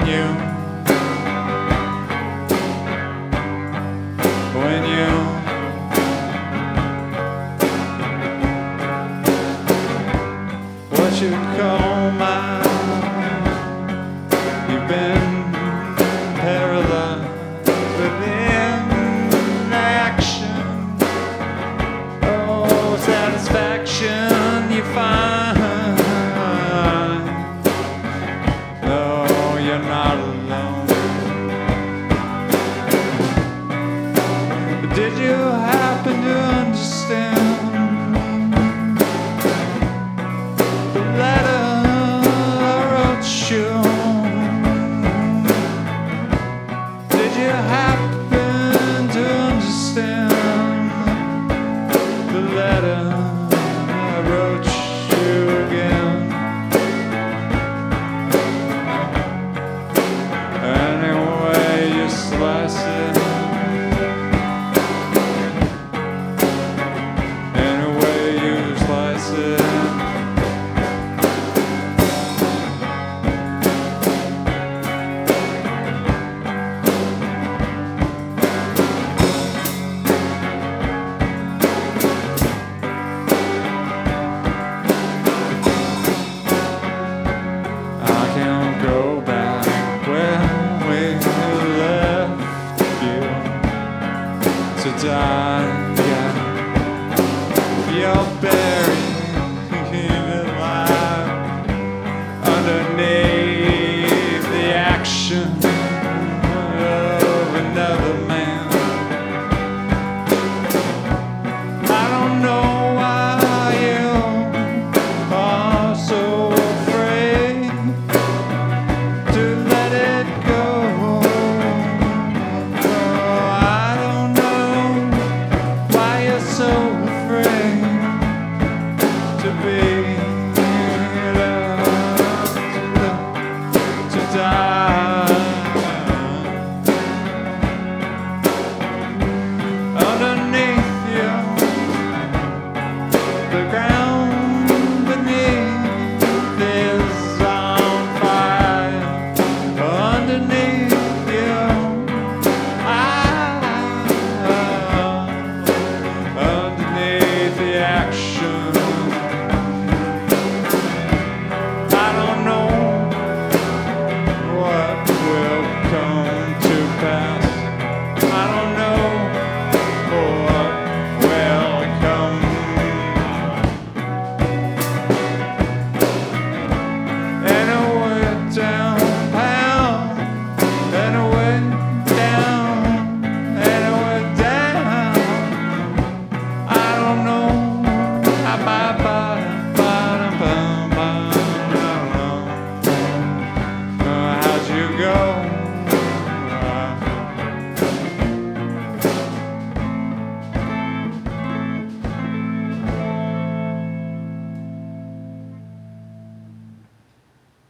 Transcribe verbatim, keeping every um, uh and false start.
you, when you what you call mine, you've been paralyzed within action. Oh, satisfaction you find. No, you're not alone. But did you happen to understand the letter I wrote you? Did you happen to understand the letter I wrote you again? Any way you slice it, any way you slice it, I can't go back where we left you to die. Yeah, you're buried alive underneath the action of another man. I don't know why you are so afraid to let it go. Oh, I don't know why you're so afraid to be loved, to die underneath you. The ground beneath is on fire. Underneath you, I, underneath the action, I don't know what will come to pass. I don't know what will come. Anyway downtown, anyway down, anyway down. I don't know. I bye bye bye bye bye. I don't know. Uh, how'd you go?